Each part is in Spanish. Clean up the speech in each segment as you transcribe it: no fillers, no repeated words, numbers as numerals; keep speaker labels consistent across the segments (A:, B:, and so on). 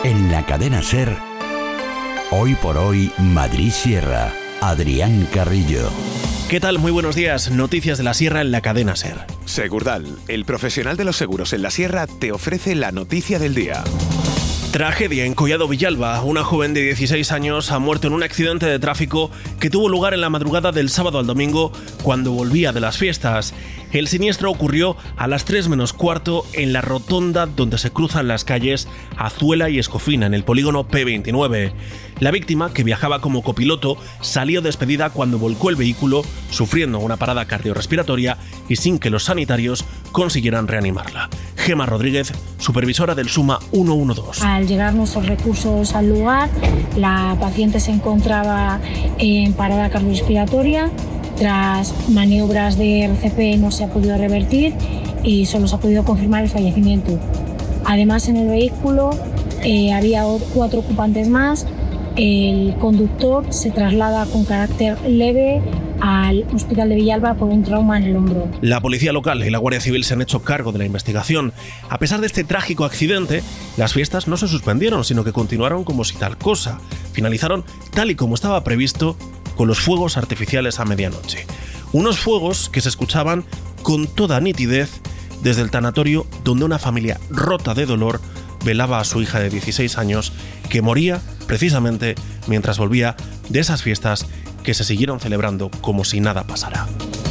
A: En la cadena SER, Hoy por Hoy Madrid Sierra, Adrián Carrillo.
B: ¿Qué tal? Muy buenos días. Noticias de la Sierra en la cadena SER.
C: Segurdal, el profesional de los seguros en la Sierra, te ofrece la noticia del día.
B: Tragedia en Collado Villalba. Una joven de 16 años ha muerto en un accidente de tráfico que tuvo lugar en la madrugada del sábado al domingo cuando volvía de las fiestas. El siniestro ocurrió a las 3 menos cuarto en la rotonda donde se cruzan las calles Azuela y Escofina, en el polígono P29. La víctima, que viajaba como copiloto, salió despedida cuando volcó el vehículo, sufriendo una parada cardiorrespiratoria y sin que los sanitarios consiguieran reanimarla. Gema Rodríguez, supervisora del SUMA 112.
D: Al llegar nuestros recursos al lugar, la paciente se encontraba en parada cardiorrespiratoria. Tras maniobras de RCP no se ha podido revertir y solo se ha podido confirmar el fallecimiento. Además, en el vehículo había 4 ocupantes más. El conductor se traslada con carácter leve al hospital de Villalba por un trauma en el hombro.
B: La policía local y la Guardia Civil se han hecho cargo de la investigación. A pesar de este trágico accidente, las fiestas no se suspendieron, sino que continuaron como si tal cosa. Finalizaron tal y como estaba previsto, con los fuegos artificiales a medianoche. Unos fuegos que se escuchaban con toda nitidez desde el tanatorio donde una familia rota de dolor velaba a su hija de 16 años que moría precisamente mientras volvía de esas fiestas que se siguieron celebrando como si nada pasara.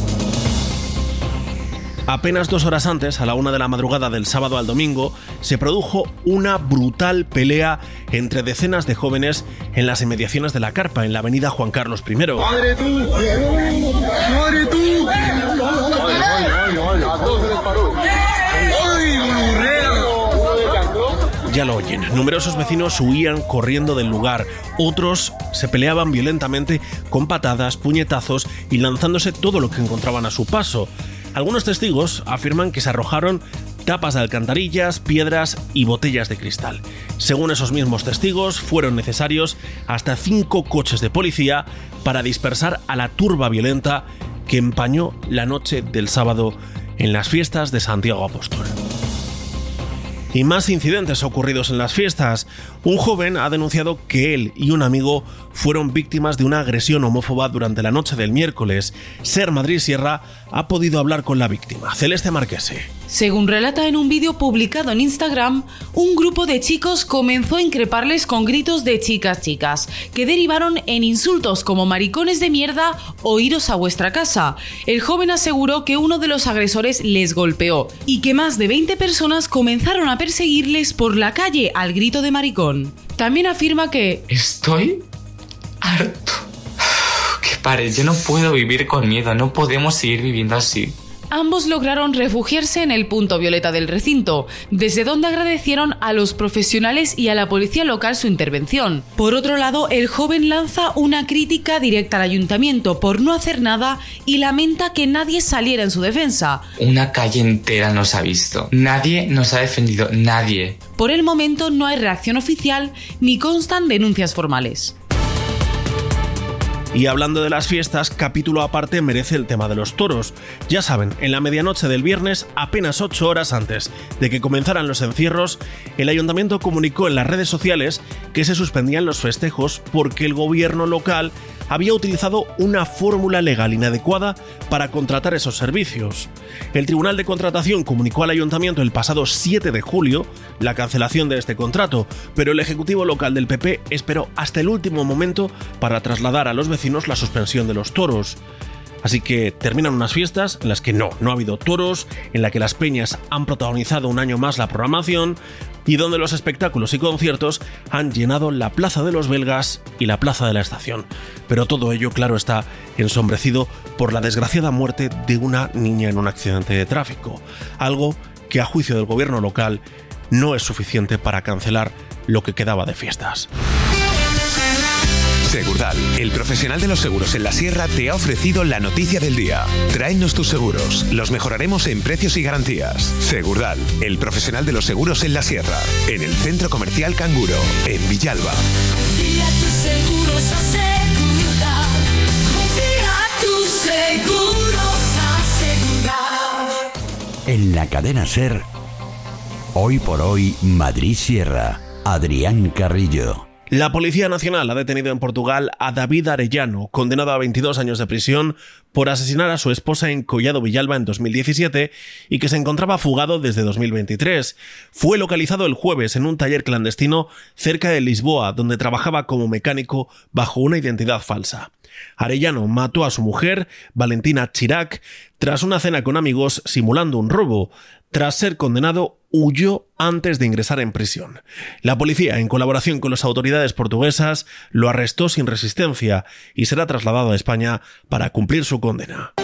B: Apenas 2 horas antes, a la 1 de la madrugada del sábado al domingo, se produjo una brutal pelea entre decenas de jóvenes en las inmediaciones de la carpa, en la avenida Juan Carlos I.
E: ¡Madre tú! ¡Madre tú!
B: Ya lo oyen, numerosos vecinos huían corriendo del lugar, otros se peleaban violentamente con patadas, puñetazos y lanzándose todo lo que encontraban a su paso. Algunos testigos afirman que se arrojaron tapas de alcantarillas, piedras y botellas de cristal. Según esos mismos testigos, fueron necesarios hasta 5 coches de policía para dispersar a la turba violenta que empañó la noche del sábado en las fiestas de Santiago Apóstol. Y más incidentes ocurridos en las fiestas. Un joven ha denunciado que él y un amigo fueron víctimas de una agresión homófoba durante la noche del miércoles. SER Madrid Sierra ha podido hablar con la víctima, Celeste Marquese.
F: Según relata en un vídeo publicado en Instagram, un grupo de chicos comenzó a increparles con gritos de chicas, que derivaron en insultos como maricones de mierda o iros a vuestra casa. El joven aseguró que uno de los agresores les golpeó y que más de 20 personas comenzaron a perseguirles por la calle al grito de maricón. También afirma que
G: estoy harto. Que pare, yo no puedo vivir con miedo, no podemos seguir viviendo así.
F: Ambos lograron refugiarse en el punto violeta del recinto, desde donde agradecieron a los profesionales y a la policía local su intervención. Por otro lado, el joven lanza una crítica directa al ayuntamiento por no hacer nada y lamenta que nadie saliera en su defensa.
G: Una calle entera nos ha visto. Nadie nos ha defendido, nadie.
F: Por el momento no hay reacción oficial ni constan denuncias formales.
B: Y hablando de las fiestas, capítulo aparte merece el tema de los toros. Ya saben, en la medianoche del viernes, apenas 8 horas antes de que comenzaran los encierros, el ayuntamiento comunicó en las redes sociales que se suspendían los festejos porque el gobierno local había utilizado una fórmula legal inadecuada para contratar esos servicios. El Tribunal de Contratación comunicó al ayuntamiento el pasado 7 de julio la cancelación de este contrato, pero el Ejecutivo local del PP esperó hasta el último momento para trasladar a los vecinos la suspensión de los toros. Así que terminan unas fiestas en las que no ha habido toros, en la que las peñas han protagonizado un año más la programación y donde los espectáculos y conciertos han llenado la Plaza de los Belgas y la Plaza de la Estación. Pero todo ello, claro está, ensombrecido por la desgraciada muerte de una niña en un accidente de tráfico, algo que a juicio del gobierno local no es suficiente para cancelar lo que quedaba de fiestas.
C: Segurdal, el profesional de los seguros en la Sierra, te ha ofrecido la noticia del día. Tráenos tus seguros, los mejoraremos en precios y garantías. Segurdal, el profesional de los seguros en la Sierra, en el Centro Comercial Canguro, en Villalba.
H: Confía tus seguros a Segurdal. Confía tus seguros a Segurdal.
A: En la cadena SER, Hoy por Hoy Madrid Sierra. Adrián Carrillo.
B: La Policía Nacional ha detenido en Portugal a David Arellano, condenado a 22 años de prisión por asesinar a su esposa en Collado Villalba en 2017 y que se encontraba fugado desde 2023. Fue localizado el jueves en un taller clandestino cerca de Lisboa, donde trabajaba como mecánico bajo una identidad falsa. Arellano mató a su mujer, Valentina Chirac, tras una cena con amigos simulando un robo. Tras ser condenado, huyó antes de ingresar en prisión. La policía, en colaboración con las autoridades portuguesas, lo arrestó sin resistencia y será trasladado a España para cumplir su condena.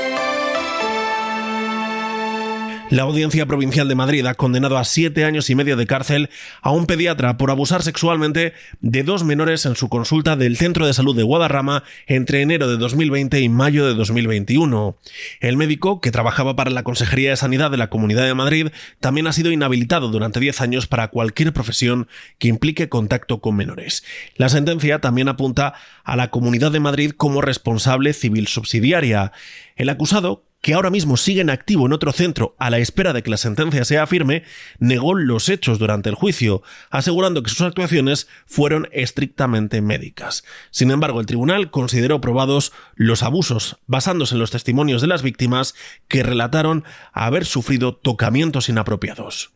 B: La Audiencia Provincial de Madrid ha condenado a 7 años y medio de cárcel a un pediatra por abusar sexualmente de 2 menores en su consulta del Centro de Salud de Guadarrama entre enero de 2020 y mayo de 2021. El médico, que trabajaba para la Consejería de Sanidad de la Comunidad de Madrid, también ha sido inhabilitado durante 10 años para cualquier profesión que implique contacto con menores. La sentencia también apunta a la Comunidad de Madrid como responsable civil subsidiaria. El acusado, que ahora mismo sigue en activo en otro centro a la espera de que la sentencia sea firme, negó los hechos durante el juicio, asegurando que sus actuaciones fueron estrictamente médicas. Sin embargo, el tribunal consideró probados los abusos, basándose en los testimonios de las víctimas que relataron haber sufrido tocamientos inapropiados.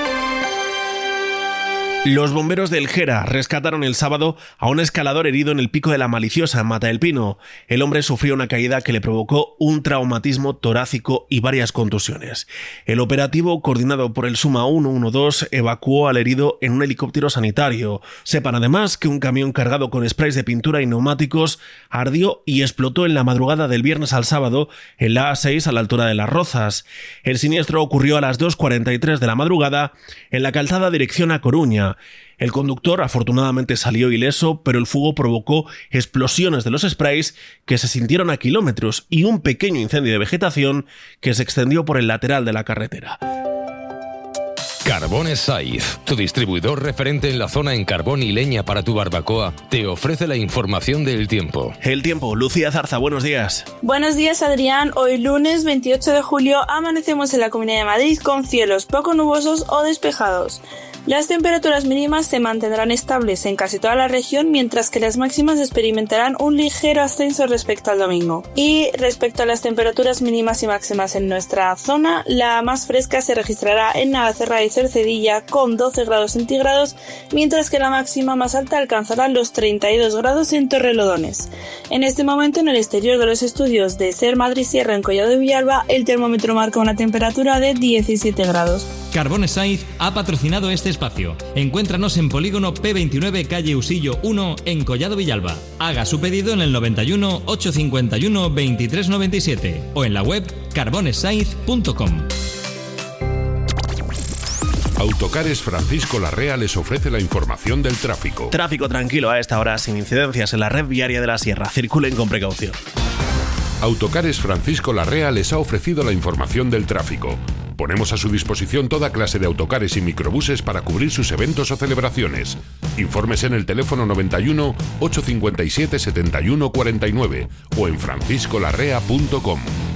B: Los bomberos del Gera rescataron el sábado a un escalador herido en el Pico de la Maliciosa, en Mata del Pino. El hombre sufrió una caída que le provocó un traumatismo torácico y varias contusiones. El operativo, coordinado por el Suma 112, evacuó al herido en un helicóptero sanitario. Sepan además que un camión cargado con sprays de pintura y neumáticos ardió y explotó en la madrugada del viernes al sábado en la A6 a la altura de Las Rozas. El siniestro ocurrió a las 2:43 de la madrugada en la calzada dirección a Coruña. El conductor afortunadamente salió ileso, pero el fuego provocó explosiones de los sprays que se sintieron a kilómetros y un pequeño incendio de vegetación que se extendió por el lateral de la carretera.
I: Carbones Saiz, tu distribuidor referente en la zona en carbón y leña para tu barbacoa, te ofrece la información del tiempo.
B: El tiempo. Lucía Zarza, buenos días.
J: Buenos días, Adrián. Hoy lunes 28 de julio amanecemos en la Comunidad de Madrid con cielos poco nubosos o despejados. Las temperaturas mínimas se mantendrán estables en casi toda la región, mientras que las máximas experimentarán un ligero ascenso respecto al domingo. Y respecto a las temperaturas mínimas y máximas en nuestra zona, la más fresca se registrará en Navacerrada y Cercedilla con 12 grados centígrados, mientras que la máxima más alta alcanzará los 32 grados en Torrelodones. En este momento, en el exterior de los estudios de SER Madrid Sierra en Collado Villalba, el termómetro marca una temperatura de 17 grados.
K: Carbones Saiz ha patrocinado este espacio. Encuéntranos en Polígono P29, calle Usillo 1, en Collado Villalba. Haga su pedido en el 91 851 2397 o en la web carbonesaiz.com.
L: Autocares Francisco Larrea les ofrece la información del tráfico.
B: Tráfico tranquilo a esta hora, sin incidencias en la red viaria de la Sierra. Circulen con precaución.
L: Autocares Francisco Larrea les ha ofrecido la información del tráfico. Ponemos a su disposición toda clase de autocares y microbuses para cubrir sus eventos o celebraciones. Informes en el teléfono 91 857 71 49 o en franciscolarrea.com.